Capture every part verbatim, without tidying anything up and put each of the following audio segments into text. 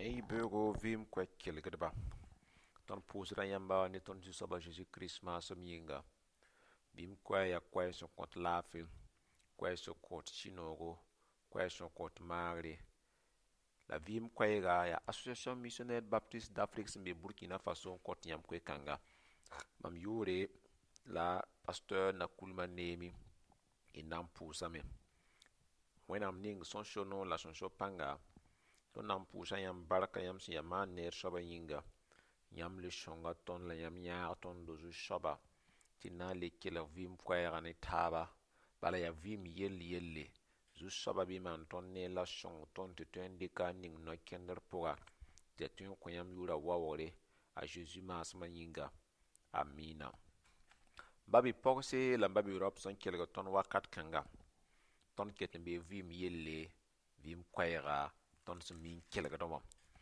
Ei beugo vim kwek kelgdba. Ton pusra yamba ni ton jusaba Jésus Christ ma som yinga. Bim kwaya ya kwaya so kot lafi. Kwaya so kot chinogo. Kwaya so kot magre. La vim kwaya ya Association Missionnaire Baptiste d'Afrique sembe Burkina Faso kot yam kwe kanga. Mam yure la pasteur na kulma nemi inam pusame. Wenam ning son shono la son shopanga. Ton nam pusa yam baraka yam si yama ner soba yinga. Yam le shonga ton la yam ya ton dozu soba. Tina le kela vim kwaya gane taba. Bala ya vim yel yelle. Zu soba bi man ton ne la shong ton te tuen deka ning no kender poga. Te tuen kwayam yura wawore. A Jésus masma yinga. Amina. Babi pogse la babi Europe son kelga ton wakat kanga. Ton ketembe vim yelle. Vim kwaya ton se min kelga domo.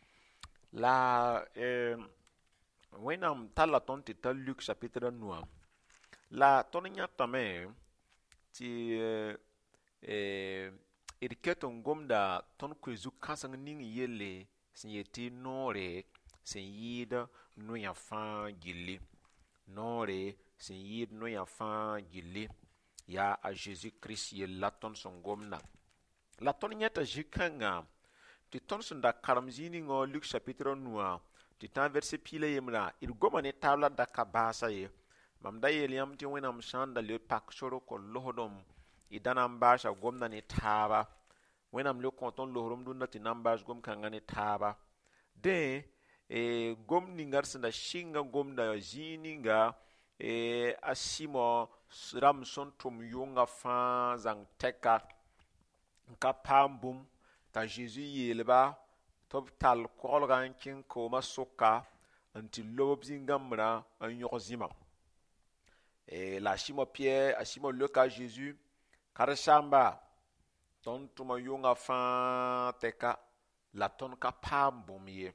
La eh, wenam tala ton ti ta Luc chapitre neuf. La ton nyatame ti eh, eh irketon gomda ton kwezu kasang ning yelle sin yeti nore sin yida no ya fa gilli. Nore sin yid no ya fa gilli ya a Jésus Christ yel la ton son gomna. La ton nyata jikanga ti ton son da karamzini ngo Luc chapitre neuf ti tan verset pile yemla il gomane tabla da kabasa ye mam da yel yam ti wenam shanda le pak soro ko lohodom idanam basha gomna ni taba wenam le konton lohorom dunda ti nambas gom kanga ni taba de e gom ningar sanda shinga gom da zininga e asimo ram son tum yunga fa zang teka nka pambum ta Jésus yelba tob tal kolgan kin ko masoka anti lob zingamra an yozima e la shimo Pierre asimo le ka Jésus karshamba ton tuma yunga fa teka la ton ka pambum ye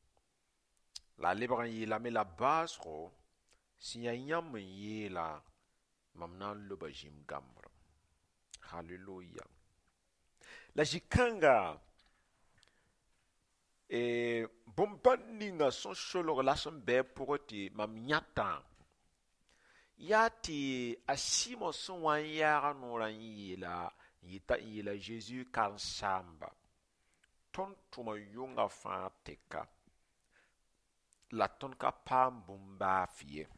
la libran yi la me la basro si yam yi la mamnan lo bajim gamra. Hallelujah. La jikanga e bomban ninga son solo la son be pogoti mam nyata yati asimo son wan ya no ran yila yita yila Jésus kan samba ton tuma yunga fa teka la ton ka pam bumba fie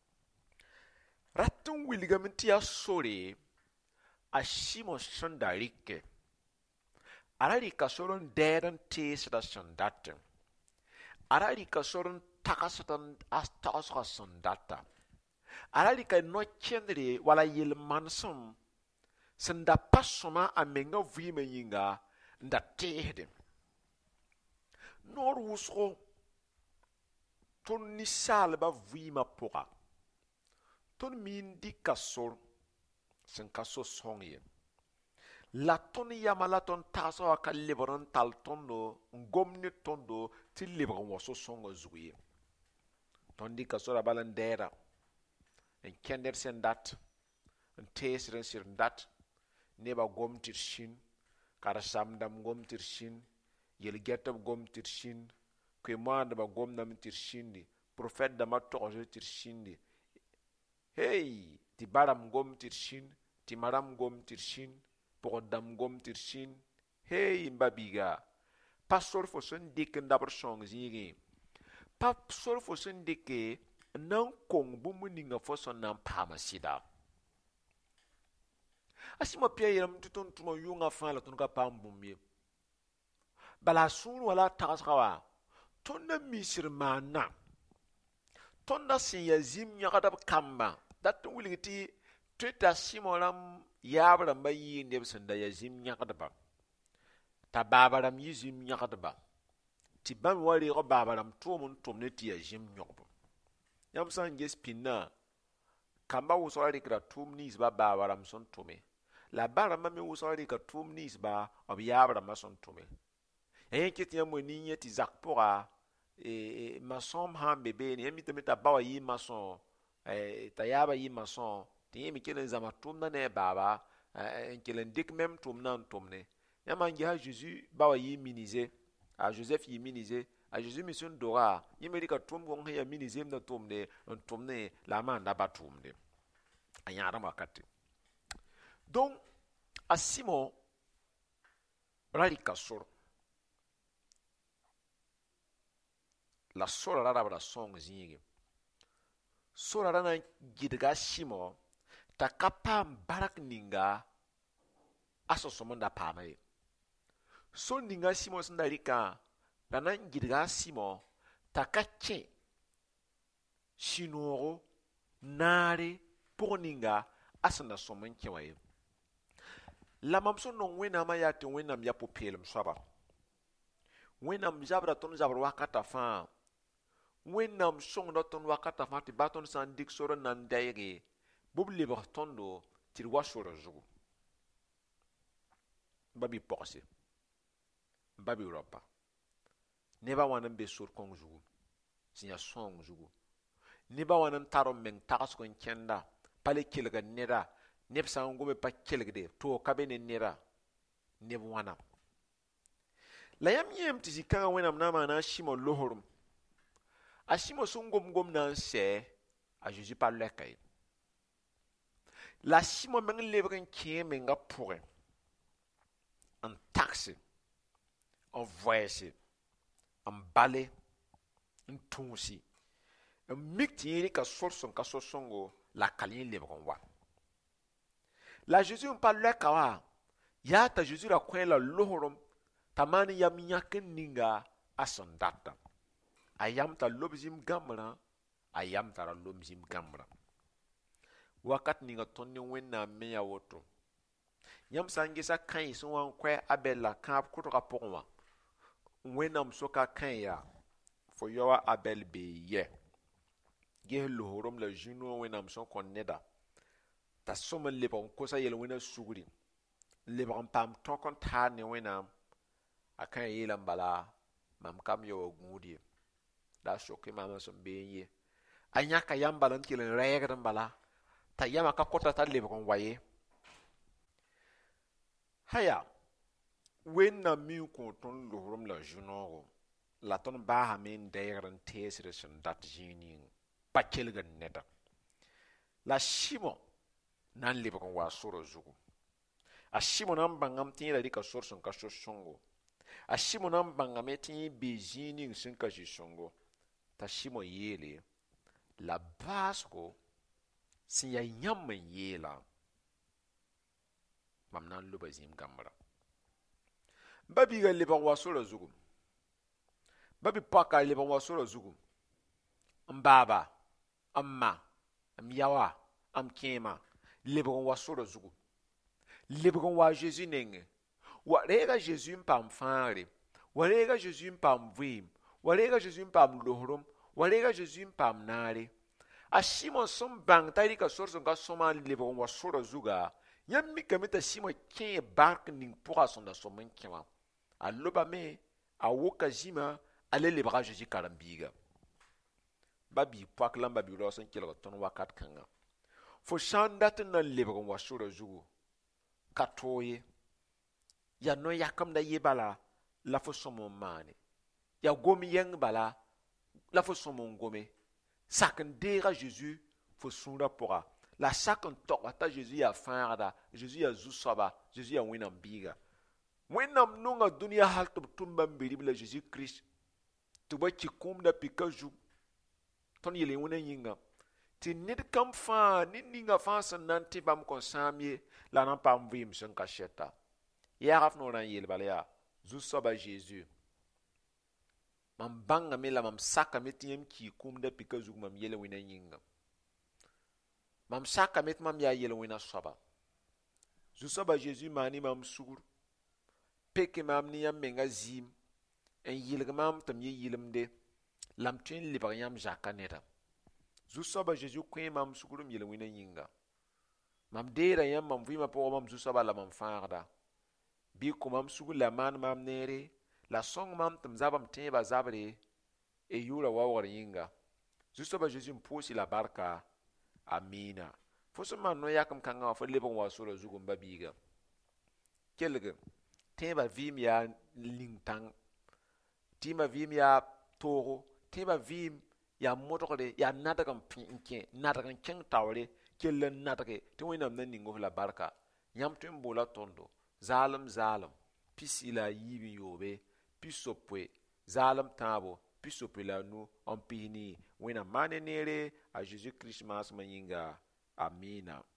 ratun wilgamenti ya sore asimo son darike arali kasoron deren tesda sondaten arali kasoron takasatan astasra sondata arali ka no kendre wala yel mansum senda pasoma amenga vime yinga nda tehde nor wusro ton ni salba vima poka ton min di kasor sen kaso songye la ton yama la ton taso aka libran tal tondo ngomni tondo ti libran waso songo zuye ton di kasora balandera en kender sen dat en tesren sir dat neba gomtir shin kara samdam gomtir shin yel getab gomtir shin kwe manda ba gomnam tir shindi prophète da matoje tir shindi hey ti baram gomtir shin ti maram gomtir shin podam gomtir shin hey mbabiga pastor fo son dik ndabar song zigi pastor fo son dike nan kong bumu ninga fo son nan pama sida asima pia yeram tutun tuma yunga fa la tun ka pam bumye bala sun wala tasgawa tonda misir mana tonda sin ya zim nyagadab kamba dat wilgiti twita simoram yabram bayi neb sanda ya zim nyagadaba ta babaram yi zim nyagadaba ti ban wali go babaram tumun tumne ti ya zim nyogbo yam san ges pinna kamba wusori kra tumni ba babaram son tume la barama me wusori ka tumni ba ob yabram son tume en kiti yam woni yeti zakpora e masom han bebe ni emita meta bawa yi mason e tayaba yi mason ti mi kelen zama tumna ne baba en kelen dik mem tumna tumne yama ngi ha Jésus bawa yi minize a Joseph yi minize a Jésus mission dora yimeri ka tum gong ya minize na tumde on tumne la ma nda ba tumde a yara makati donc a Simon rari ka sor la sor rara bara song zingi sor rara na gidga Simon ta kapam barak ninga aso somonda pamaye so ninga Simon sandarika la nan gidga Simon ta kache shinoro nare pour ninga asana somon kewaye la mamso non wena ma ya te wena ya popelum saba wena mjabra ton jabra wakata fa wena msong do ton wakata fa ti baton san dik soro nan dayege bobli ba tondo ti wasoro zugu babi pokse babi ropa neba wanan be sur kong zugu sinya song zugu neba wanan tarom meng takas kon kenda pale kilga nera neb san gobe pa kilgde to kabe ne nera neb wana la yam yem ti zikanga wenam na mana shimo lohorum a shimo sun gom gom nan se a Jésus pa lekay la shimo meng lebren kie menga pourre en taxe en voyage en balé en tunsi en mikti ka sorson ka sorsongo la kalin lebron wa la Jésus on parle kawa ya ta Jésus la kwen la lohorom tamani yam nyaken ninga asondata ayam ta lobzim gamra ayam ta lobzim gamra wakat ninga tonni wenna meya woto yam sangisa kan so wan kwe abella kap kutoka pokwa wenam soka kan ya fo yowa abel be ye ge lohorom la juno wenam son konneda ta soma lebon kosa yel wena suguri lebon pam tokon ta ne wena akan yelan bala mam kam yo gudi da shoki mama son beye anya ka yambalan kilen reegran bala ta yama ka kota ta lebon waye haya wenna mi ko ton lohorom la juno la ton ba ha min deegran tesre son dat jini pa kelgan neta la shimo nan lebe kon wa soro zugu a shimo nan bangam tin la dika sorson ka songo a shimo nan bangam tin bezini sun ka songo ta shimo yele la basko sin ya nyam yela mam nan lo bazim gamra babi ga lebe wa soro zugu babi paka lebe wa soro zugu mbaba amma am yawa am kema lebron wa soro zugu lebron wa Jésus nenge wa rega Jésus mpam fare wa rega Jésus mpam vim wa rega Jésus mpam lohrom wa rega Jésus mpam nare a Simon som bang tari ka sorso ga soma lebron wa soro zuga yam mi kamita Simon ken bark ning pour sonda somen kema a loba me a woka jima ale lebra Jésus karambiga babi pak lamba bi lo san kelo ton wakat kanga fo shandat na lebron wa sura zugu katoye ya no yakam da yebala la fo somo mane ya gomi yeng bala la fo somo ngome sakan dera Jésus fo sura pora la sakan tok ata Jésus ya farda Jésus ya zusaba Jésus ya winam biga winam nunga dunia halto tumba mbiri bila Jésus Christ tuba chikum da pikaju ton yele wona yinga ti nid kam fa ni ninga fa san nan ti bam kon samye la nan pam vim sun kasheta ya raf no ran yel balya zu soba Jésus mam banga me la mam saka metiem ki kum da pikaju mam yele wona yinga mam saka met mam ya yele wona soba zu soba Jésus mani mam sugur peke mam ni yam menga zim en yilga mam tam ye yilimde lam tin libar yam jakaneta zu soba Jésus kwen mam sugurum yele wina yinga mam dera yam mam vima po mam zu soba la mam farda bi ko mam sugul la man mam nere la song mam tam zabam teba zabre e yura wawar yinga zu soba Jésus mposi la barka amina foso man no yakam kanga fo lebon wa sura zugum babiga kelge teba vim ya lingtang tɩɩmã vɩɩm yaa toogo, tɩɩmã vɩɩm yaa modgre, yaa nadg n pẽ n kẽ, nadg n kẽng taoore, kell n nadge tɩ wẽnnaam na ning f la barka. Yãmb tõe n boola tõndo zaalem zaalem, pis-y la a yiib n yoobe, pis-sopoe, zaalem tãabo, pis-sopoe la a nu n pis ni. Wẽnnaam maan ne neere a Zeezi Kirist maasmã yĩnga. Amiina.